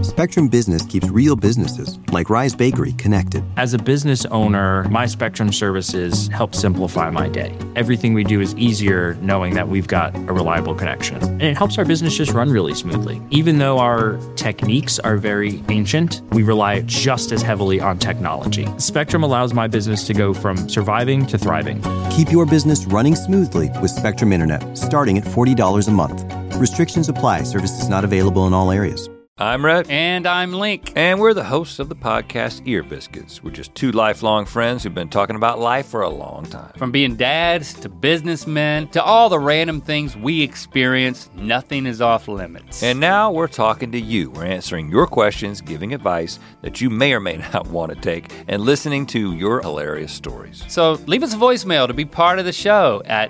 Spectrum Business keeps real businesses, like Rise Bakery, connected. As a business owner, my Spectrum services help simplify my day. Everything we do is easier knowing that we've got a reliable connection. And it helps our business just run really smoothly. Even though our techniques are very ancient, we rely just as heavily on technology. Spectrum allows my business to go from surviving to thriving. Keep your business running smoothly with Spectrum Internet, starting at $40 a month. Restrictions apply. Services not available in all areas. I'm Rhett. And I'm Link. And we're the hosts of the podcast Ear Biscuits. We're just two lifelong friends who've been talking about life for a long time. From being dads to businessmen to all the random things we experience, nothing is off limits. And now we're talking to you. We're answering your questions, giving advice that you may or may not want to take, and listening to your hilarious stories. So leave us a voicemail to be part of the show at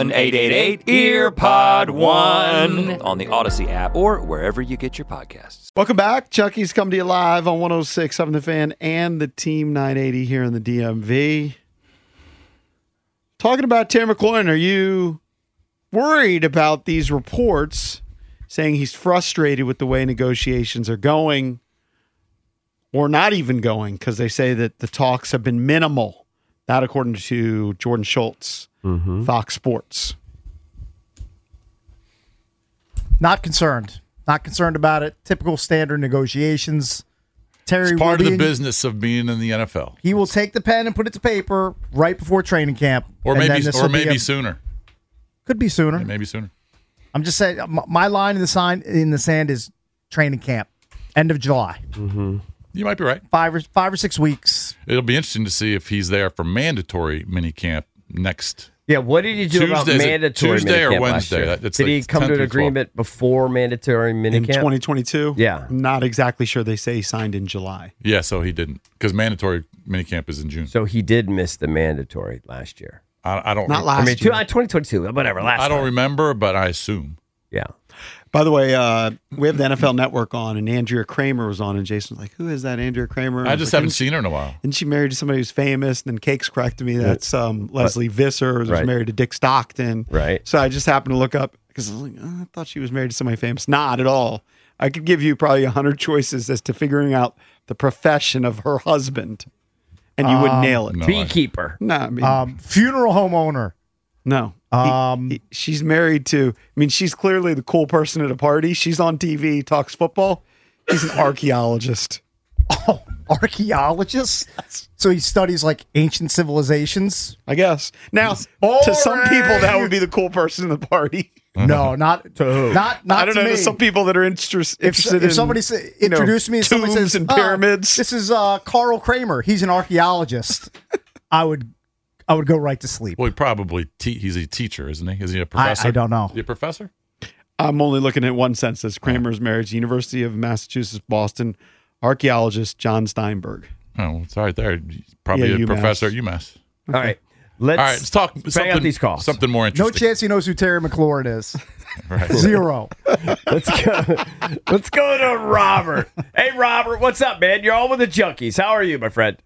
1-888-EARPOD-1 on the Odyssey app or wherever you get your podcasts. Welcome back. Chucky's come to you live on 106.7 The Fan and the Team 980 here in the DMV. Talking about Terry McLaurin, are you worried about these reports saying he's frustrated with the way negotiations are going or not even going because they say that the talks have been minimal? That according to Jordan Schultz, Fox Sports. Not concerned. Not concerned about it. Typical standard negotiations. Terry It's part of the business of being in the NFL. He will take the pen and put it to paper right before training camp. Or maybe sooner. Could be sooner. Yeah, maybe sooner. I'm just saying, my line in the sand is training camp, end of July. Mm-hmm. You might be right. 5 or 6 weeks. It'll be interesting to see if he's there for mandatory minicamp next. Yeah, what did he do about mandatory Tuesday minicamp or Wednesday? Last year? Did he come to an agreement before mandatory minicamp? In 2022? Yeah. I'm not exactly sure. They say he signed in July. Yeah, so he didn't. Because mandatory minicamp is in June. So he did miss the mandatory last year. I don't Not last year. 2022, whatever. I don't remember, but I assume. Yeah. By the way, we have the NFL Network on, and Andrea Kramer was on, and Jason was like, who is that Andrea Kramer? I just haven't seen her in a while. And she married to somebody who's famous, and then Cakes corrected me. That's Leslie Visser, who's married to Dick Stockton. Right. So I just happened to look up, because I was like, I thought she was married to somebody famous. Not at all. I could give you probably 100 choices as to figuring out the profession of her husband, and you would nail it. No, beekeeper. No, I mean, funeral home owner. No. She's married to, she's clearly the cool person at a party. She's on TV, talks football. He's an archaeologist. Oh, archaeologist? So he studies like ancient civilizations? I guess. Now, to some people, that would be the cool person in the party. No, not to who? Not I don't to know. me. There's some people that are interested If somebody introduced me, somebody tombs says, and pyramids. This is Carl Kramer. He's an archaeologist. I would go right to sleep. Well, he's a teacher, isn't he? Is he a professor? I don't know. Is he a professor? I'm only looking at one sentence. Kramer's marriage, University of Massachusetts, Boston, archaeologist John Steinberg. Oh, well, it's right there. Probably a professor at UMass. All right. Let's talk out these calls. Something more interesting. No chance he knows who Terry McLaurin is. Right. 0. Let's go to Robert. Hey, Robert, what's up, man? You're on with the Junkies. How are you, my friend?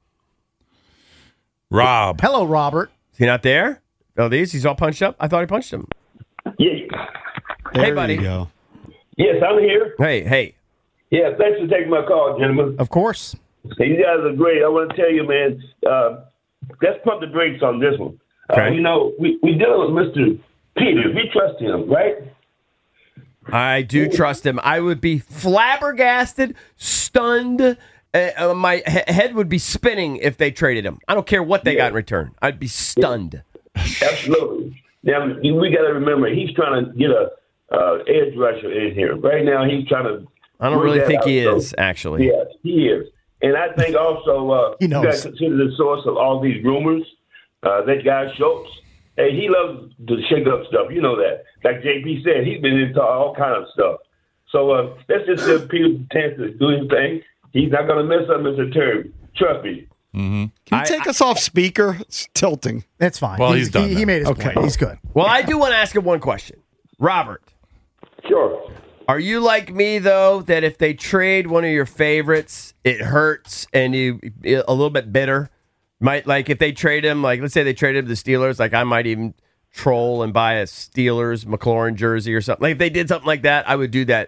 Rob. Hello, Robert. Is he not there? Oh, he's all punched up? I thought he punched him. Yeah. Hey, buddy. You go. Yes, I'm here. Hey. Yeah, thanks for taking my call, gentlemen. Of course. Hey, you guys are great. I want to tell you, man, let's pump the brakes on this one. Okay. We dealing with Mr. Peters. We trust him, right? I do trust him. I would be flabbergasted, stunned. My head would be spinning if they traded him. I don't care what they got in return. I'd be stunned. Absolutely. Now, we got to remember, he's trying to get a edge rusher in here. Right now, he's trying to... I don't really think he is, actually. Yes, he is. And I think also you got to consider the source of all these rumors. That guy Schultz, hey, he loves to shake up stuff. You know that. Like JP said, he's been into all kind of stuff. So let's just give Peter a chance to do his thing. He's not going to mess up Mr. Terry. Trust me. Mm-hmm. Can you take us off speaker? It's tilting. That's fine. Well, he's done. He made his point. He's good. Well, I do want to ask him one question. Robert. Sure. Are you like me, though, that if they trade one of your favorites, it hurts and you a little bit bitter? Like if they trade him, like let's say they traded him to the Steelers, like I might even troll and buy a Steelers McLaurin jersey or something. Like if they did something like that, I would do that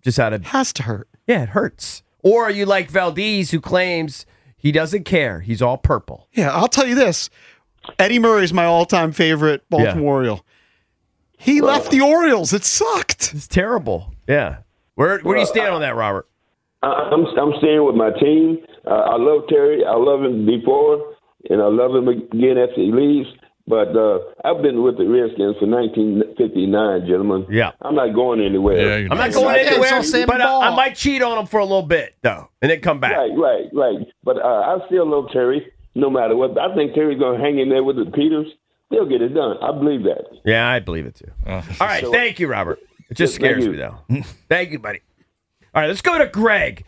Just out of Has to hurt. yeah, it hurts. Or you like Valdez, who claims he doesn't care. He's all purple. Yeah, I'll tell you this. Eddie Murray is my all-time favorite Baltimore Oriole. He left the Orioles. It sucked. It's terrible. Yeah. Where do you stand on that, Robert? I'm staying with my team. I love Terry. I love him before, and I love him again after he leaves. But I've been with the Redskins for 1959, gentlemen. Yeah. I'm not going anywhere. Yeah, I'm not going anywhere, Sammy but Ball. I might cheat on him for a little bit, though, and then come back. Right. But I still love Terry, no matter what. I think Terry's going to hang in there with the Peters. They'll get it done. I believe that. Yeah, I believe it, too. All right, thank you, Robert. It just scares me, though. Thank you, buddy. All right, let's go to Greg.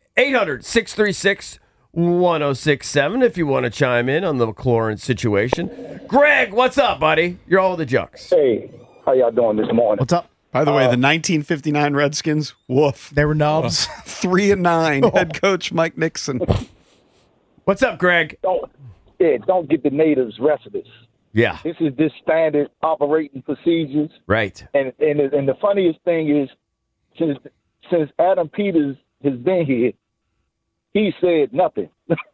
800-636-1067 if you want to chime in on the McLaurin situation. Greg, what's up, buddy? You're all the Junks. Hey, how y'all doing this morning? What's up? By the way, the 1959 Redskins, woof. They were nubs. 3-9. Head coach Mike Nixon. What's up, Greg? Don't get the natives restless. Yeah, This is just standard operating procedures. right. And the funniest thing is, since Adam Peters has been here, he said nothing.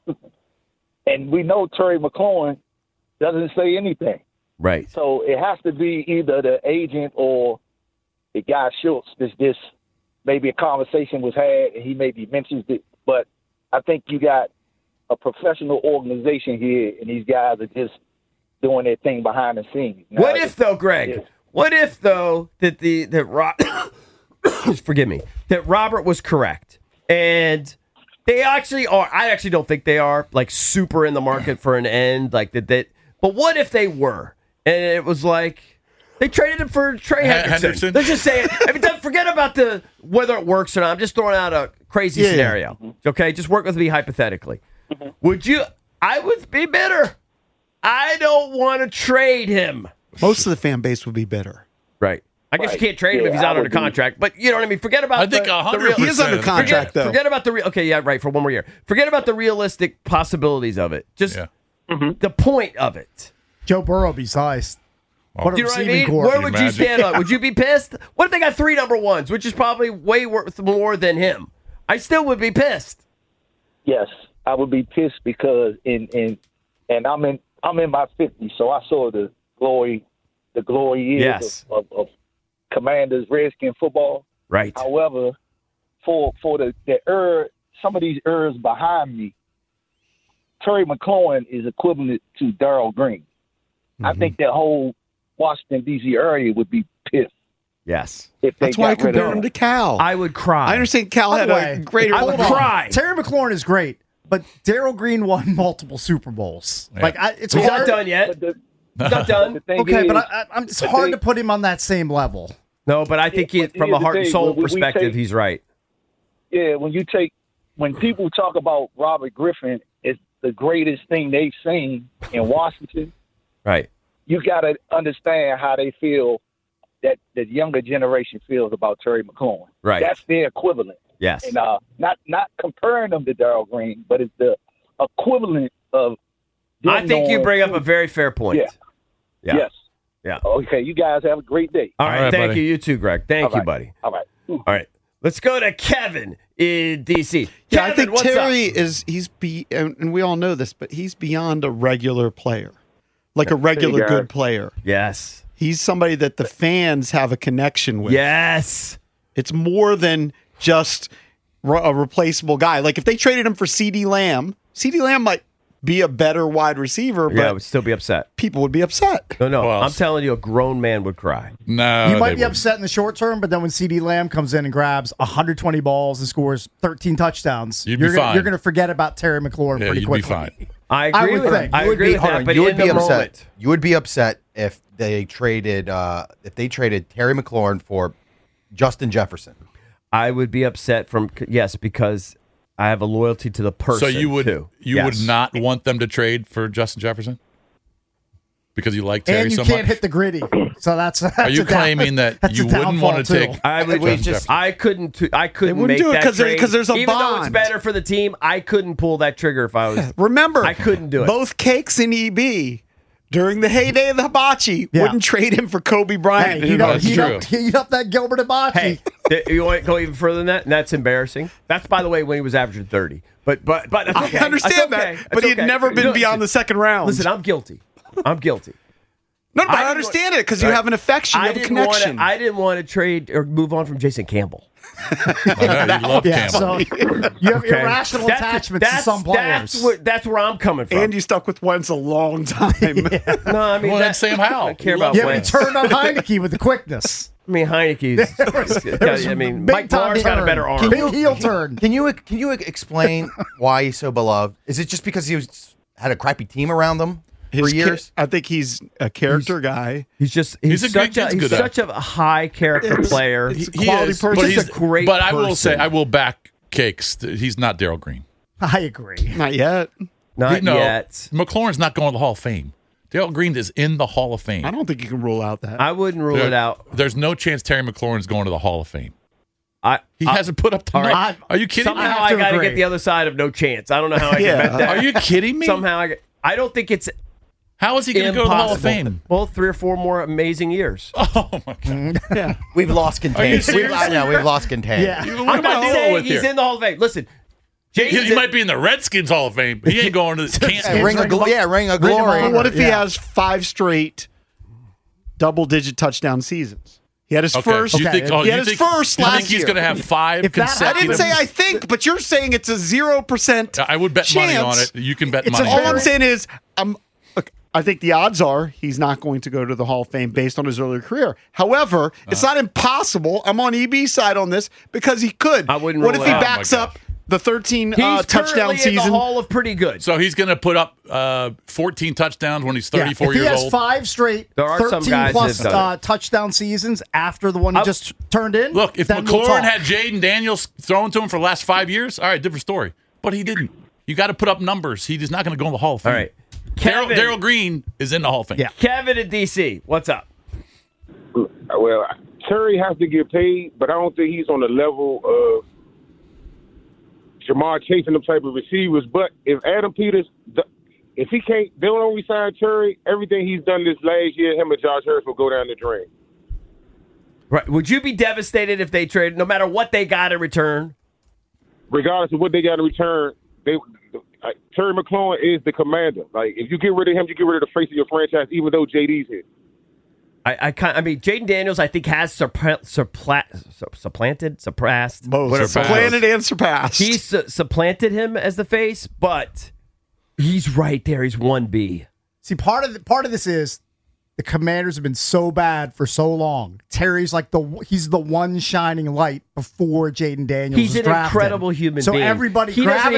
And we know Terry McLaurin doesn't say anything. Right. So it has to be either the agent or the guy Schultz. This maybe a conversation was had and he maybe mentions it. But I think you got a professional organization here, and these guys are just doing their thing behind the scenes. Now, What if, though, Greg? Yeah. What if, though, that forgive me, that Robert was correct, and they actually are. I actually don't think they are like super in the market for an end, like that. But what if they were, and it was like they traded him for Trey Hendrickson? Let's just say it. I mean, forget about whether it works or not. I'm just throwing out a crazy scenario. Okay, just work with me hypothetically. Would you? I would be bitter. I don't want to trade him. Most of the fan base would be bitter. Right. I guess you can't trade him if he's out under contract. But you know what I mean? Forget about I think 100%. He is under contract, though. Forget about the real. Okay, yeah, right, for one more year. Forget about the realistic possibilities of it. Just the point of it. Joe Burrow be sized. What a You know what I receiving mean? corps. Where would you stand on it? Would you be pissed? What if they got 3 number ones, which is probably way worth more than him? I still would be pissed. Yes, I would be pissed because I'm in my 50s, so I saw the glory years of Commanders, Redskin football. Right. However, for some of these errors behind me, Terry McLaurin is equivalent to Darrell Green. I think that whole Washington, D.C. area would be pissed. Yes. If they That's why I got rid of compared him to Cal. I would cry. I understand Cal had a greater. I would cry. Terry McLaurin is great, but Darrell Green won multiple Super Bowls. Yeah. Like it's He's hard. not done yet. He's not done. Okay, but it's hard to put him on that same level. No, but I think from a heart and soul perspective, he's right. Yeah, when people talk about Robert Griffin as the greatest thing they've seen in Washington, Right. you got to understand how they feel, that the younger generation feels about Terry McLaurin. Right. That's their equivalent. Yes. And not comparing them to Darrell Green, but it's the equivalent of. I think you bring up a very fair point. Yeah. Yes. Yeah. Okay, you guys have a great day. All right, thank buddy. you. You too, Greg. Thank you, buddy. All right. All right. Let's go to Kevin in D.C. Yeah, Kevin, I think what's Terry up? and we all know this, but he's beyond a regular player, like a regular good player. Yes. He's somebody that the fans have a connection with. Yes. It's more than just a replaceable guy. Like if they traded him for CeeDee Lamb might be a better wide receiver, but Yeah, I would still be upset. people would be upset. No, Well, I'm telling you, a grown man would cry. No, You they might be wouldn't. upset in the short term, but then when CeeDee Lamb comes in and grabs 120 balls and scores 13 touchdowns, You'd be you're fine. you're going to forget about Terry McLaurin Yeah, pretty you'd quickly. be fine. I agree would with think. that. I You would agree be, with hold that, on, but you would in be the upset. moment, You would be upset if they traded Terry McLaurin for Justin Jefferson. I would be upset because I have a loyalty to the person. So you would too. you Yes. would not want them to trade for Justin Jefferson because you like Terry And you so can't much. hit the gritty. So that's Are you claiming that that's you a wouldn't downfall, want to too. take? I would Justin Jefferson? I couldn't wouldn't make do it that 'cause there- trade. 'cause there's a Even though it's bond. better for the team, I couldn't pull that trigger if I was. Remember, I couldn't do it. Both Cakes and EB during the heyday of the hibachi, wouldn't trade him for Kobe Bryant. Hey, heat up that Gilbert hibachi. Hey, you want to go even further than that? And that's embarrassing. That's, by the way, when he was averaging 30. But that's okay. I understand that, but he had never been beyond the second round. Listen, I'm guilty. No, but I understand it because you have an affection, you have a connection. I didn't want to trade or move on from Jason Campbell. You love Campbell. So you have irrational attachments to some players. That's where I'm coming from. And you stuck with Wentz a long time. No, I mean, that's Sam Howell. I don't care about Wentz. You turned on Heineke with the quickness. I mean, Heineke's. Mike Barnes got a better arm. Big heel turn. Can you explain why he's so beloved? Is it just because had a crappy team around him for years? I think he's a character guy. He's such a high character player. He quality is, person. He's a great But person. I will say, I will back Cakes. He's not Darryl Green. I agree. Not yet. Not yet. McLaurin's not going to the Hall of Fame. Darryl Green is in the Hall of Fame. I don't think you can rule out that. I wouldn't rule it out. There's no chance Terry McLaurin's going to the Hall of Fame. He hasn't put up the right. Are you kidding me? Somehow I got to get the other side of no chance. I don't know how I can bet that. Are you kidding me? Somehow I don't think it's How is he going to go to the Hall of Fame? Well, 3 or 4 more amazing years. Oh, my God. Yeah. We've lost contained. We've lost contained. Yeah. I'm not saying he's in the Hall of Fame. Listen, he might be in the Redskins Hall of Fame. He ain't going to the Ring of Glory. But what if he has 5 straight double-digit touchdown seasons? He had his first. He had his first last year. You think he's going to have 5 consecutive? I didn't say I think, but you're saying it's a 0%. I would bet chance. money on it. You can bet money. All I'm saying is, I think the odds are he's not going to go to the Hall of Fame based on his earlier career. However, it's not impossible. I'm on EB's side on this because he could. I wouldn't. What if he backs up the 13 touchdown season? In the Hall of pretty good. So he's going to put up 14 touchdowns when he's 34 years old. If he has 5 straight 13-plus touchdown seasons after the one he just turned in. Look, if McLaurin had Jaden Daniels thrown to him for the last 5 years, all right, different story. But he didn't. You got to put up numbers. He is not going to go in the Hall of Fame. All right. Darryl Green is in the Hall of Fame. Yeah. Kevin in D.C., what's up? Well, Terry has to get paid, but I don't think he's on the level of Jamar Chase and them type of receivers. But if Adam Peters, if he can't, they don't resign Terry, everything he's done this last year, him and Josh Harris will go down the drain. Right. Would you be devastated if they traded, no matter what they got in return? Regardless of what they got in return, Terry McLaurin is the commander. Like, if you get rid of him, you get rid of the face of your franchise, even though JD's here. I mean, Jaden Daniels, I think, has supplanted and surpassed. He's supplanted him as the face, but he's right there. He's 1B. See, part of this is the Commanders have been so bad for so long. Terry's like he's the one shining light before Jaden Daniels. He's an incredible human being. So everybody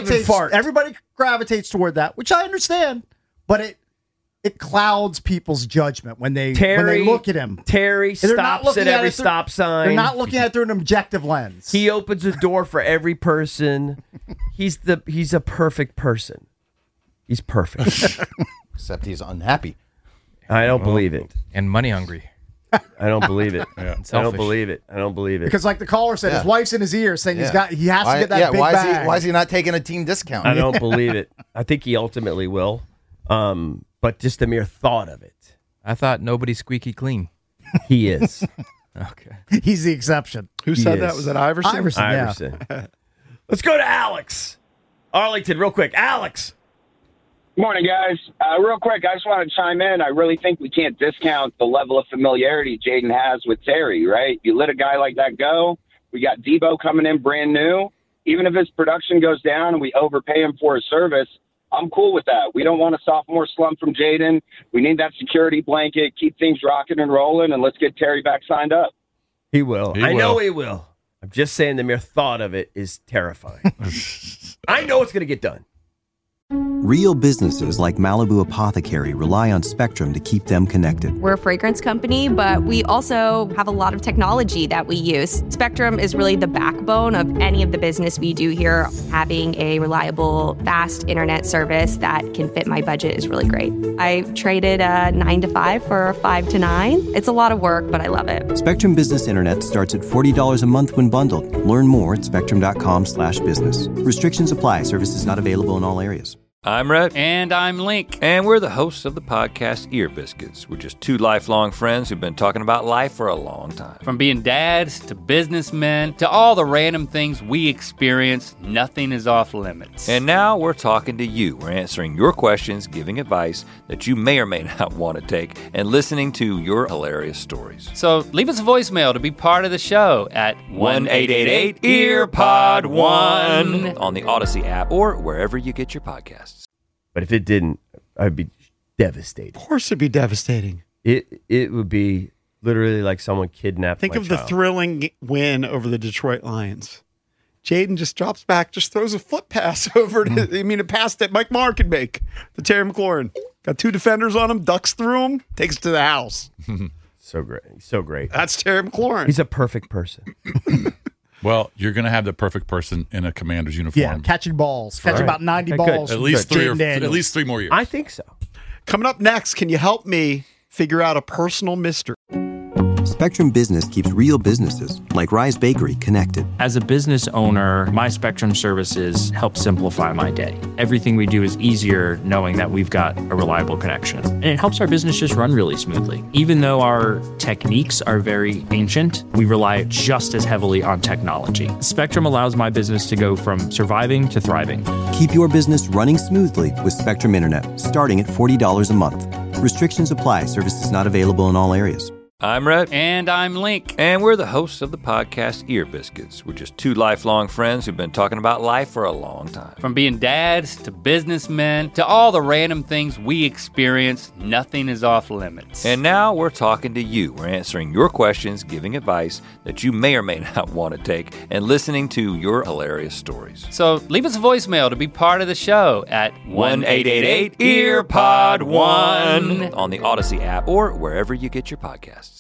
gravitates toward that, which I understand, but it clouds people's judgment when they look at him. Terry stops at every stop sign. They're not looking at it through an objective lens. He opens a door for every person. He's a perfect person. He's perfect. Except he's unhappy. I don't believe it. And money hungry. I don't believe it. Yeah. I don't believe it. Because like the caller said, his wife's in his ear saying he has to get that big bag. Why is he not taking a team discount? I don't believe it. I think he ultimately will. But just the mere thought of it. I thought nobody's squeaky clean. He is. Okay. He's the exception. Who said that? Was that Iverson? Iverson. Yeah. Let's go to Alex. Arlington, real quick. Alex. Morning, guys. Real quick, I just want to chime in. I really think we can't discount the level of familiarity Jaden has with Terry, right? You let a guy like that go. We got Debo coming in brand new. Even if his production goes down and we overpay him for his service, I'm cool with that. We don't want a sophomore slump from Jaden. We need that security blanket, keep things rocking and rolling, and let's get Terry back signed up. He will. I know he will. I'm just saying the mere thought of it is terrifying. I know it's going to get done. Real businesses like Malibu Apothecary rely on Spectrum to keep them connected. We're a fragrance company, but we also have a lot of technology that we use. Spectrum is really the backbone of any of the business we do here. Having a reliable, fast internet service that can fit my budget is really great. I traded a 9 to 5 for a 5 to 9. It's a lot of work, but I love it. Spectrum Business Internet starts at $40 a month when bundled. Learn more at spectrum.com/business. Restrictions apply. Services not available in all areas. I'm Rhett. And I'm Link. And we're the hosts of the podcast Ear Biscuits. We're just two lifelong friends who've been talking about life for a long time. From being dads to businessmen to all the random things we experience, nothing is off limits. And now we're talking to you. We're answering your questions, giving advice that you may or may not want to take, and listening to your hilarious stories. So leave us a voicemail to be part of the show at 1-888-EARPOD-1 on the Odyssey app or wherever you get your podcasts. But if it didn't, I'd be devastated. Of course it'd be devastating. It would be literally like someone kidnapped Think my of child. the thrilling win over the Detroit Lions. Jaden just drops back, just throws a foot pass over to, a pass that Mike Marr could make to Terry McLaurin. Got two defenders on him, ducks through him, takes it to the house. So great. So great. That's Terry McLaurin. He's a perfect person. Well, you're going to have the perfect person in a Commander's uniform. Yeah, catching balls. Catch about 90 balls. At least three more years. I think so. Coming up next, can you help me figure out a personal mystery? Spectrum Business keeps real businesses, like Rise Bakery, connected. As a business owner, my Spectrum services help simplify my day. Everything we do is easier knowing that we've got a reliable connection. And it helps our business just run really smoothly. Even though our techniques are very ancient, we rely just as heavily on technology. Spectrum allows my business to go from surviving to thriving. Keep your business running smoothly with Spectrum Internet, starting at $40 a month. Restrictions apply. Services not available in all areas. I'm Rhett. And I'm Link. And we're the hosts of the podcast Ear Biscuits. We're just two lifelong friends who've been talking about life for a long time. From being dads to businessmen to all the random things we experience, nothing is off limits. And now we're talking to you. We're answering your questions, giving advice that you may or may not want to take, and listening to your hilarious stories. So leave us a voicemail to be part of the show at 1-888-EARPOD-1 on the Odyssey app or wherever you get your podcasts.